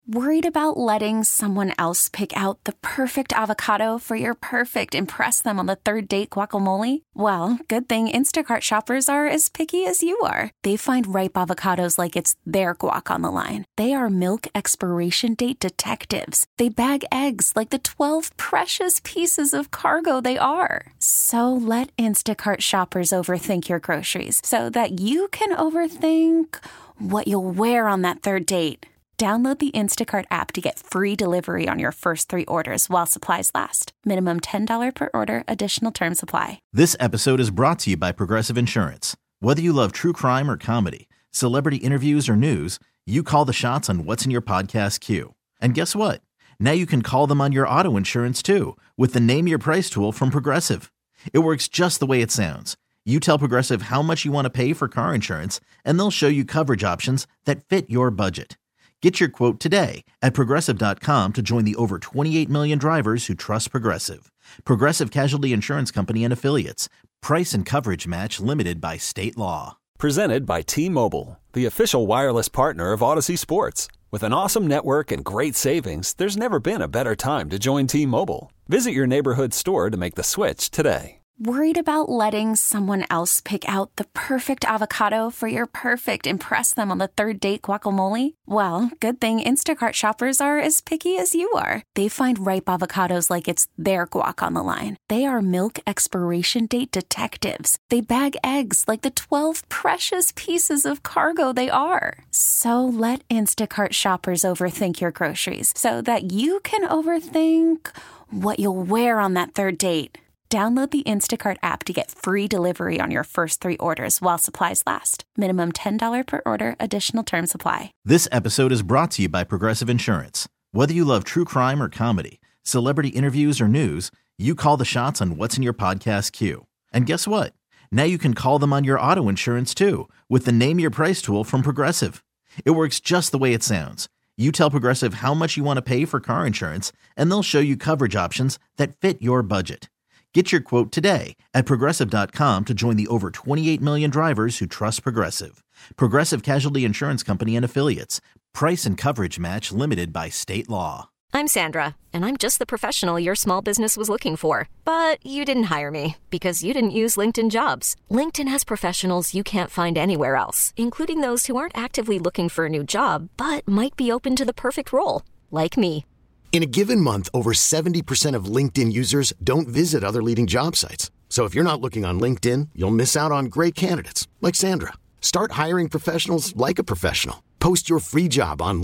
Worried about letting someone else pick out the perfect avocado for your perfect impress them on the third date guacamole? Well, good thing Instacart shoppers are as picky as you are. They find ripe avocados like it's their guac on the line. They are milk expiration date detectives. They bag eggs like the 12 precious pieces of cargo they are. So let Instacart shoppers overthink your groceries so that you can overthink what you'll wear on that third date. Download the Instacart app to get free delivery on your first 3 orders while supplies last. Minimum $10 per order. Additional terms apply. This episode is brought to you by Progressive Insurance. Whether you love true crime or comedy, celebrity interviews or news, you call the shots on what's in your podcast queue. And guess what? Now you can call them on your auto insurance too with the Name Your Price tool from Progressive. It works just the way it sounds. You tell Progressive how much you want to pay for car insurance, and they'll show you coverage options that fit your budget. Get your quote today at Progressive.com to join the over 28 million drivers who trust Progressive. Progressive Casualty Insurance Company and Affiliates. Price and coverage match limited by state law. Presented by T-Mobile, the official wireless partner of Odyssey Sports. With an awesome network and great savings, there's never been a better time to join T-Mobile. Visit your neighborhood store to make the switch today. Worried about letting someone else pick out the perfect avocado for your perfect impress them on the third date guacamole? Well, good thing Instacart shoppers are as picky as you are. They find ripe avocados like it's their guac on the line. They are milk expiration date detectives. They bag eggs like the 12 precious pieces of cargo they are. So let Instacart shoppers overthink your groceries so that you can overthink what you'll wear on that third date. Download the Instacart app to get free delivery on your first 3 orders while supplies last. Minimum $10 per order. Additional terms apply. This episode is brought to you by Progressive Insurance. Whether you love true crime or comedy, celebrity interviews or news, you call the shots on what's in your podcast queue. And guess what? Now you can call them on your auto insurance too with the Name Your Price tool from Progressive. It works just the way it sounds. You tell Progressive how much you want to pay for car insurance, and they'll show you coverage options that fit your budget. Get your quote today at Progressive.com to join the over 28 million drivers who trust Progressive. Progressive Casualty Insurance Company and Affiliates. Price and coverage match limited by state law. I'm Sandra, and I'm just the professional your small business was looking for. But you didn't hire me because you didn't use LinkedIn Jobs. LinkedIn has professionals you can't find anywhere else, including those who aren't actively looking for a new job, but might be open to the perfect role, like me. In a given month, over 70% of LinkedIn users don't visit other leading job sites. So if you're not looking on LinkedIn, you'll miss out on great candidates like Sandra. Start hiring professionals like a professional. Post your free job on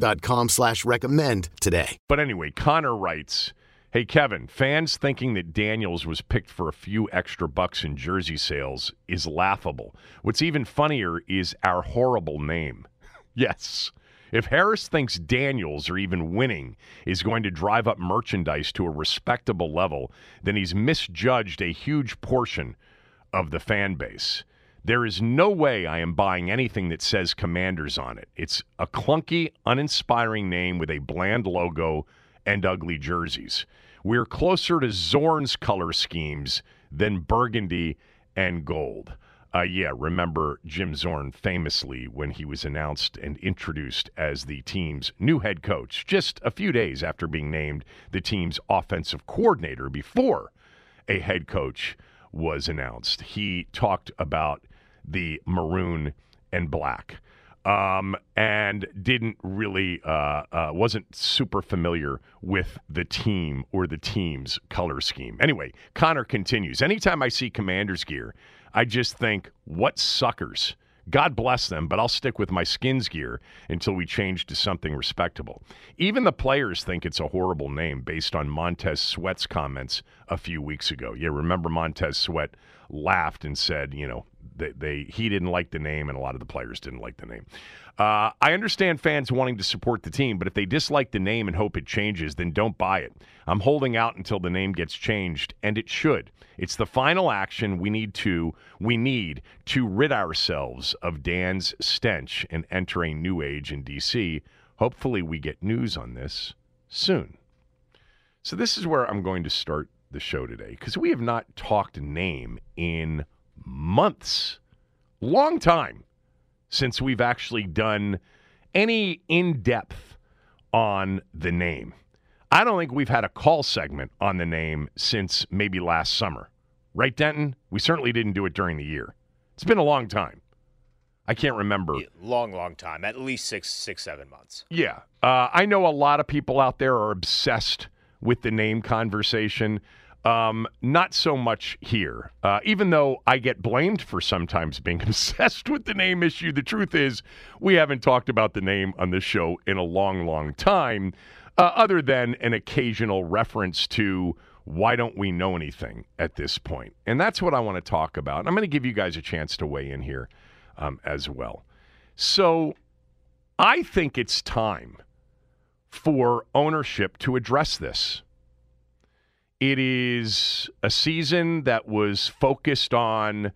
linkedin.com/recommend today. But anyway, Connor writes, "Hey Kevin, fans thinking that Daniels was picked for a few extra bucks in jersey sales is laughable. What's even funnier is our horrible name." Yes. If Harris thinks Daniels or even winning is going to drive up merchandise to a respectable level, then he's misjudged a huge portion of the fan base. There is no way I am buying anything that says Commanders on it. It's a clunky, uninspiring name with a bland logo and ugly jerseys. We're closer to Zorn's color schemes than burgundy and gold. Remember Jim Zorn famously when he was announced and introduced as the team's new head coach just a few days after being named the team's offensive coordinator before a head coach was announced. He talked about the maroon and black and didn't really, wasn't super familiar with the team or the team's color scheme. Anyway, Connor continues. Anytime I see Commanders gear, I just think, what suckers. God bless them, but I'll stick with my Skins gear until we change to something respectable. Even the players think it's a horrible name based on Montez Sweat's comments a few weeks ago. Yeah, remember Montez Sweat laughed and said, he didn't like the name, and a lot of the players didn't like the name. I understand fans wanting to support the team, but if they dislike the name and hope it changes, then don't buy it. I'm holding out until the name gets changed, and it should. It's the final action we need to rid ourselves of Dan's stench and enter a new age in D.C. Hopefully we get news on this soon. So this is where I'm going to start the show today, because we have not talked name in months. Long time since we've actually done any in-depth on the name. I don't think we've had a call segment on the name since maybe last summer. Right, Denton? We certainly didn't do it during the year. It's been a long time. I can't remember. Long time. At least 7 months. Yeah. I know a lot of people out there are obsessed with the name conversation. Not so much here. Even though I get blamed for sometimes being obsessed with the name issue, the truth is we haven't talked about the name on this show in a long, long time, other than an occasional reference to why don't we know anything at this point? And that's what I want to talk about. I'm going to give you guys a chance to weigh in here as well. So I think it's time for ownership to address this. It is a season that was focused on,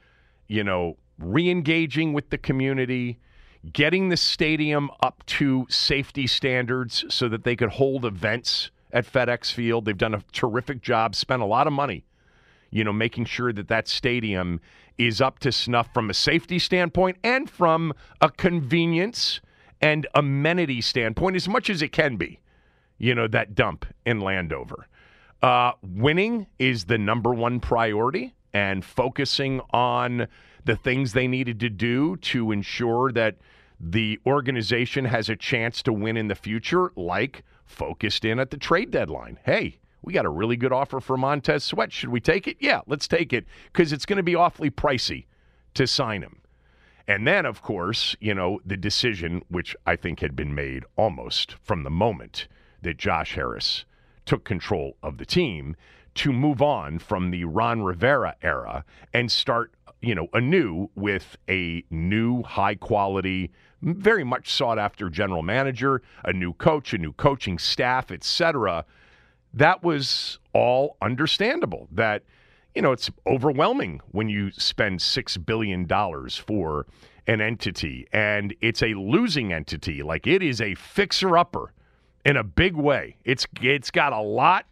re-engaging with the community, getting the stadium up to safety standards so that they could hold events at FedEx Field. They've done a terrific job, spent a lot of money, making sure that stadium is up to snuff from a safety standpoint and from a convenience and amenity standpoint as much as it can be, that dump in Landover. Winning is the number one priority, and focusing on the things they needed to do to ensure that the organization has a chance to win in the future, like focused in at the trade deadline. Hey, we got a really good offer for Montez Sweat. Should we take it? Yeah, let's take it, because it's going to be awfully pricey to sign him. And then, of course, the decision, which I think had been made almost from the moment that Josh Harris took control of the team, to move on from the Ron Rivera era and start, anew with a new high-quality, very much sought-after general manager, a new coach, a new coaching staff, etc. That was all understandable. That, it's overwhelming when you spend $6 billion for an entity, and it's a losing entity. Like, it is a fixer-upper in a big way. It's got a lot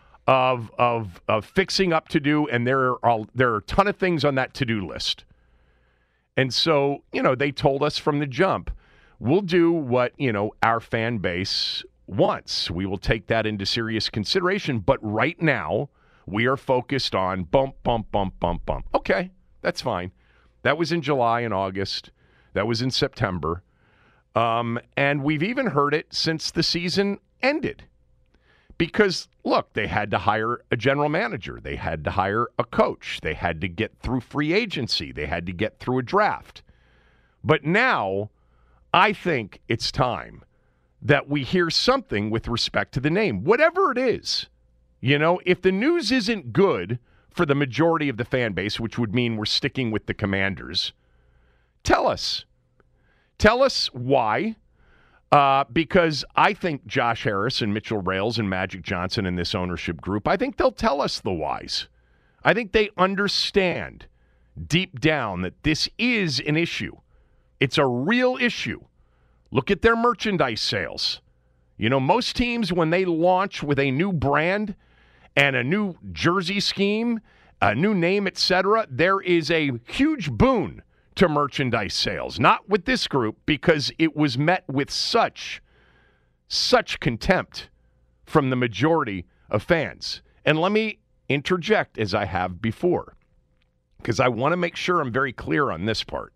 of fixing up to do, and there are a ton of things on that to-do list. And so, they told us from the jump, we'll do what, our fan base wants. We will take that into serious consideration. But right now, we are focused on bump. Okay, that's fine. That was in July and August. That was in September. And we've even heard it since the season ended. Because, look, they had to hire a general manager. They had to hire a coach. They had to get through free agency. They had to get through a draft. But now, I think it's time that we hear something with respect to the name, whatever it is. If the news isn't good for the majority of the fan base, which would mean we're sticking with the Commanders, tell us. Tell us why. Because I think Josh Harris and Mitchell Rales and Magic Johnson and this ownership group, I think they'll tell us the whys. I think they understand deep down that this is an issue. It's a real issue. Look at their merchandise sales. Most teams, when they launch with a new brand and a new jersey scheme, a new name, etc., there is a huge boon to merchandise sales. Not with this group, because it was met with such contempt from the majority of fans. And let me interject, as I have before, because I want to make sure I'm very clear on this part.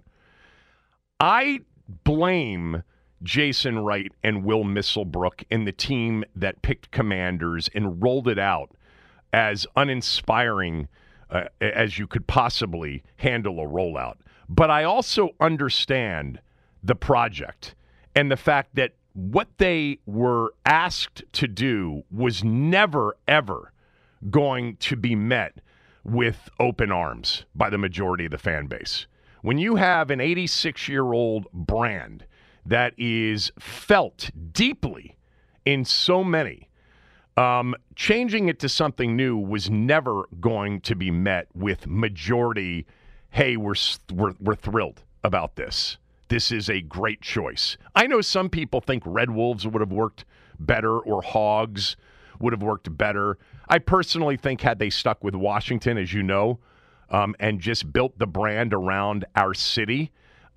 I blame Jason Wright and Will Misselbrook and the team that picked Commanders and rolled it out as uninspiring as you could possibly handle a rollout. But I also understand the project and the fact that what they were asked to do was never, ever going to be met with open arms by the majority of the fan base. When you have an 86-year-old brand that is felt deeply in so many, changing it to something new was never going to be met with majority, hey, we're thrilled about this. This is a great choice. I know some people think Red Wolves would have worked better or Hogs would have worked better. I personally think had they stuck with Washington, as you know, and just built the brand around our city,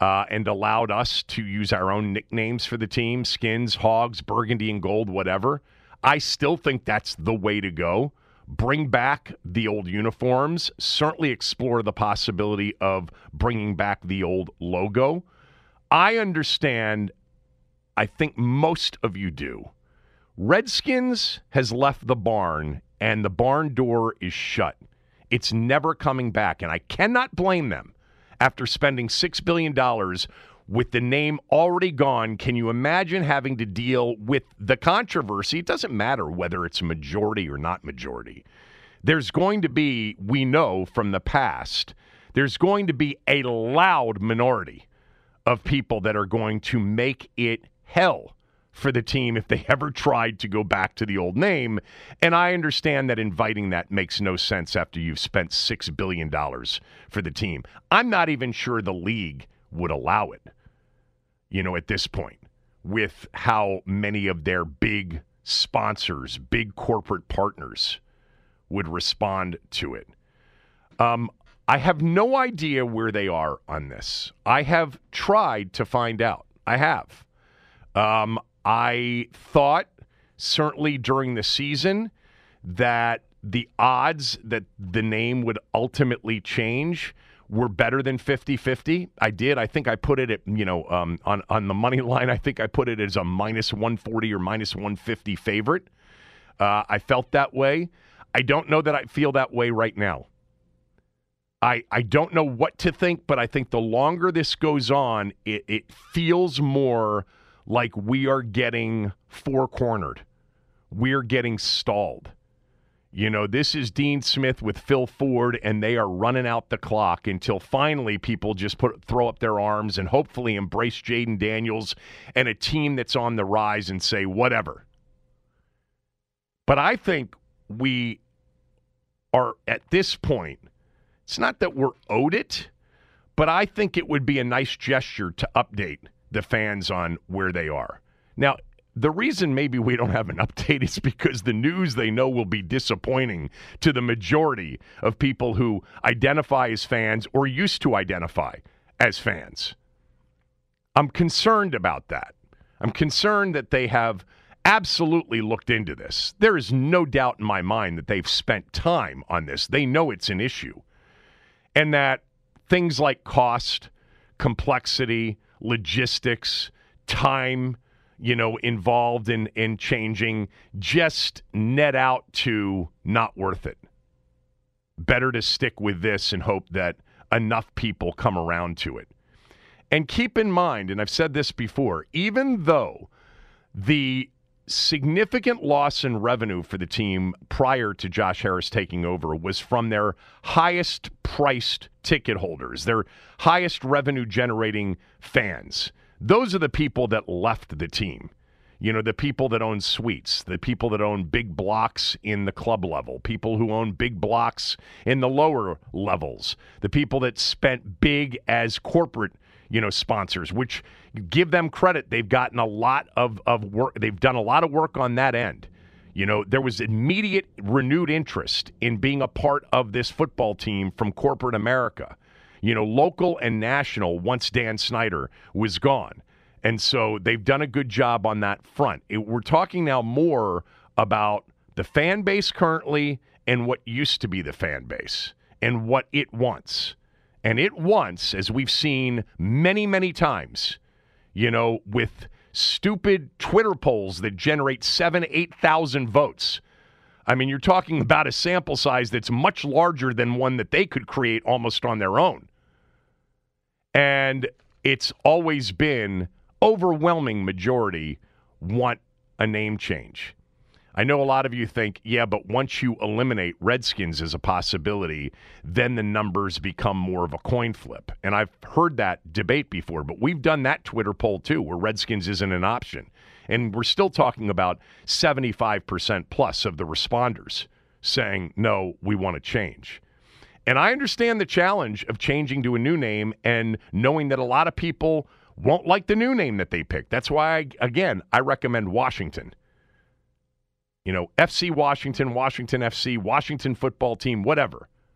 and allowed us to use our own nicknames for the team, Skins, Hogs, Burgundy and Gold, whatever. I still think that's the way to go. Bring back the old uniforms. Certainly explore the possibility of bringing back the old logo. I understand, I think most of you do. Redskins has left the barn, and the barn door is shut. It's never coming back, and I cannot blame them. After spending $6 billion with the name already gone, can you imagine having to deal with the controversy? It doesn't matter whether it's majority or not majority. There's going to be, we know from the past, there's going to be a loud minority of people that are going to make it hell for the team if they ever tried to go back to the old name. And I understand that inviting that makes no sense after you've spent $6 billion for the team. I'm not even sure the league would allow it, at this point, with how many of their big sponsors, big corporate partners would respond to it. I have no idea where they are on this. I have tried to find out. I have. I thought, certainly during the season, that the odds that the name would ultimately change were better than 50-50. I did. I think I put it at, on the money line, I think I put it as a minus 140 or minus 150 favorite. I felt that way. I don't know that I feel that way right now. I don't know what to think, but I think the longer this goes on, it feels more like we are getting four-cornered. We're getting stalled. This is Dean Smith with Phil Ford, and they are running out the clock until finally people just throw up their arms and hopefully embrace Jayden Daniels and a team that's on the rise and say, whatever. But I think we are at this point, it's not that we're owed it, but I think it would be a nice gesture to update the fans on where they are. Now, the reason maybe we don't have an update is because the news they know will be disappointing to the majority of people who identify as fans or used to identify as fans. I'm concerned about that. I'm concerned that they have absolutely looked into this. There is no doubt in my mind that they've spent time on this. They know it's an issue. And that things like cost, complexity, logistics, time, involved in changing just net out to not worth it. Better to stick with this and hope that enough people come around to it. And keep in mind, and I've said this before, even though the significant loss in revenue for the team prior to Josh Harris taking over was from their highest priced ticket holders, their highest revenue generating fans. Those are the people that left the team. The people that own suites, the people that own big blocks in the club level, people who own big blocks in the lower levels, the people that spent big as corporate sponsors, which give them credit. They've gotten a lot of work. They've done a lot of work on that end. There was immediate renewed interest in being a part of this football team from corporate America. Local and national once Dan Snyder was gone. And so they've done a good job on that front. We're talking now more about the fan base currently and what used to be the fan base and what it wants. And it wants, as we've seen many, many times, with stupid Twitter polls that generate 7,000, 8,000 votes. I mean, you're talking about a sample size that's much larger than one that they could create almost on their own. And it's always been overwhelming majority want a name change. I know a lot of you think, yeah, but once you eliminate Redskins as a possibility, then the numbers become more of a coin flip. And I've heard that debate before, but we've done that Twitter poll too, where Redskins isn't an option. And we're still talking about 75% plus of the responders saying, no, we want to change. And I understand the challenge of changing to a new name and knowing that a lot of people won't like the new name that they pick. That's why, I recommend Washington. FC Washington, Washington FC, Washington football team, whatever.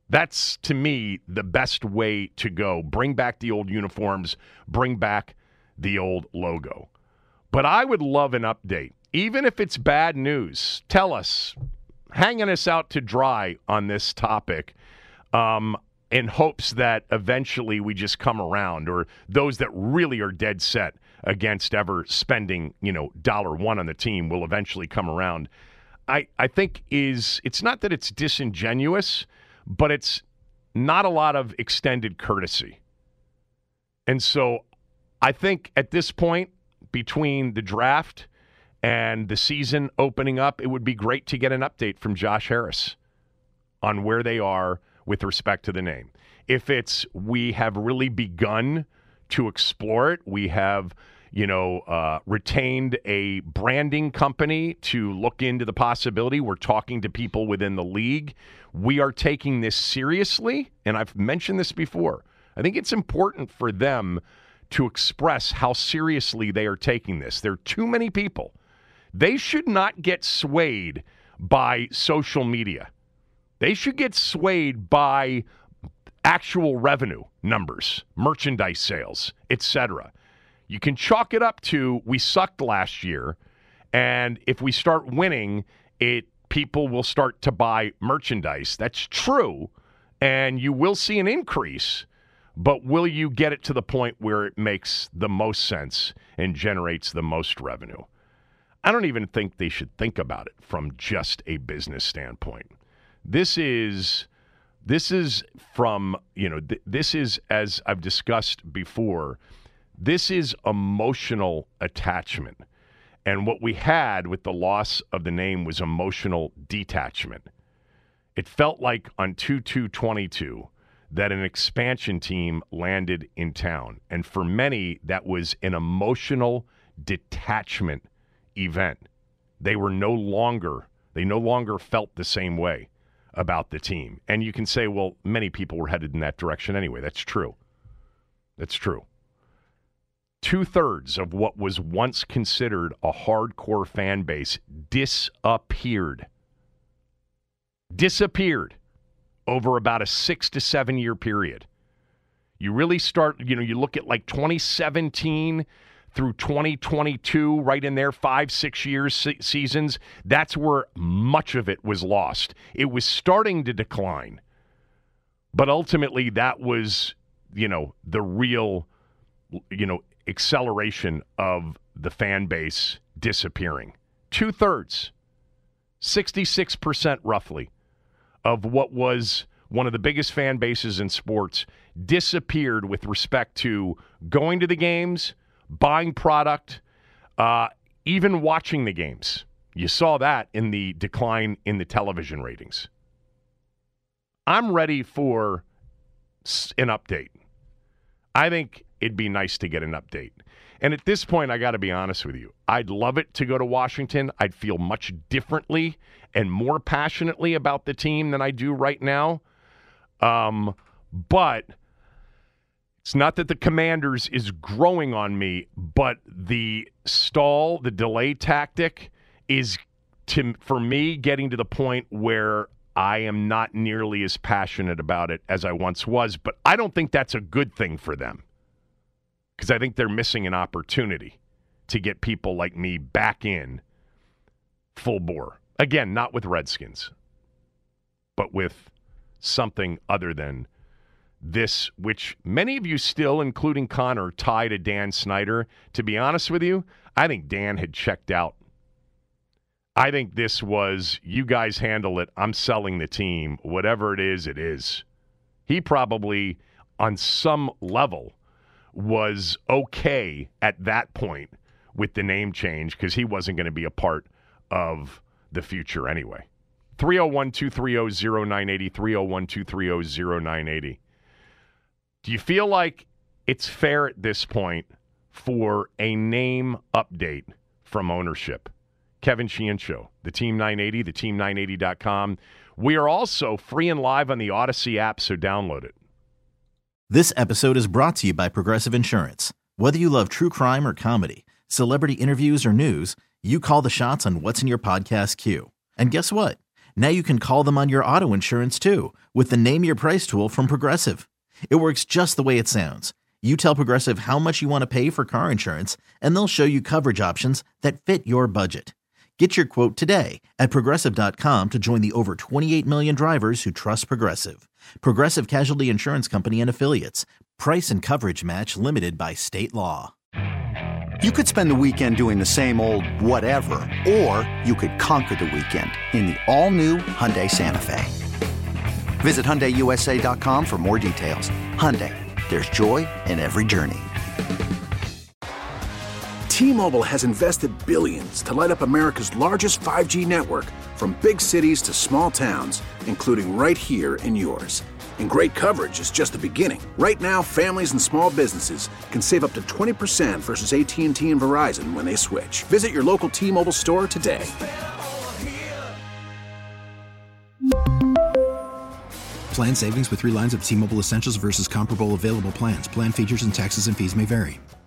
That's, to me, the best way to go. Bring back the old uniforms. Bring back the old logo. But I would love an update. Even if it's bad news, tell us. Hanging us out to dry on this topic in hopes that eventually we just come around, or those that really are dead set against ever spending, $1 on the team will eventually come around. I think it's not that it's disingenuous, but it's not a lot of extended courtesy. And so I think at this point, between the draft and the season opening up, it would be great to get an update from Josh Harris on where they are with respect to the name. If it's we have really begun to explore it, we have retained a branding company to look into the possibility. We're talking to people within the league. We are taking this seriously, and I've mentioned this before. I think it's important for them to express how seriously they are taking this. There are too many people. They should not get swayed by social media. They should get swayed by actual revenue numbers, merchandise sales, etc. You can chalk it up to we sucked last year, and if we start winning, people will start to buy merchandise. That's true, and you will see an increase, but will you get it to the point where it makes the most sense and generates the most revenue? I don't even think they should think about it from just a business standpoint. This is, as I've discussed before, this is emotional attachment. And what we had with the loss of the name was emotional detachment. It felt like on 2/2/22 that an expansion team landed in town. And for many, that was an emotional detachment event. They no longer felt the same way about the team. And you can say, well, many people were headed in that direction anyway. That's true. That's true. 2/3 of what was once considered a hardcore fan base disappeared over about a 6 to 7 year period. You really start, you look at like 2017 through 2022, right in there, 5-6 years seasons. That's where much of it was lost. It was starting to decline, but ultimately that was, the real, acceleration of the fan base disappearing. 2/3, 66% roughly, of what was one of the biggest fan bases in sports disappeared with respect to going to the games, buying product, even watching the games. You saw that in the decline in the television ratings. I'm ready for an update. I think it'd be nice to get an update. And at this point, I got to be honest with you. I'd love it to go to Washington. I'd feel much differently and more passionately about the team than I do right now. But it's not that the Commanders is growing on me, but the delay tactic is, for me, getting to the point where I am not nearly as passionate about it as I once was. But I don't think that's a good thing for them, because I think they're missing an opportunity to get people like me back in full bore. Again, not with Redskins, but with something other than this, which many of you still, including Connor, tie to Dan Snyder. To be honest with you, I think Dan had checked out. I think this was, you guys handle it, I'm selling the team. Whatever it is, it is. He probably, on some level, was okay at that point with the name change because he wasn't going to be a part of the future anyway. 301-230-0980, 301-230-0980. Do you feel like it's fair at this point for a name update from ownership? Kevin Sheehan Show, the Team 980, theteam980.com. We are also free and live on the Odyssey app, so download it. This episode is brought to you by Progressive Insurance. Whether you love true crime or comedy, celebrity interviews or news, you call the shots on what's in your podcast queue. And guess what? Now you can call them on your auto insurance too with the Name Your Price tool from Progressive. It works just the way it sounds. You tell Progressive how much you want to pay for car insurance, and they'll show you coverage options that fit your budget. Get your quote today at Progressive.com to join the over 28 million drivers who trust Progressive. Progressive Casualty Insurance Company and Affiliates. Price and coverage match limited by state law. You could spend the weekend doing the same old whatever, or you could conquer the weekend in the all-new Hyundai Santa Fe. Visit HyundaiUSA.com for more details. Hyundai, there's joy in every journey. T-Mobile has invested billions to light up America's largest 5G network, from big cities to small towns, including right here in yours. And great coverage is just the beginning. Right now, families and small businesses can save up to 20% versus AT&T and Verizon when they switch. Visit your local T-Mobile store today. Plan savings with 3 lines of T-Mobile Essentials versus comparable available plans. Plan features and taxes and fees may vary.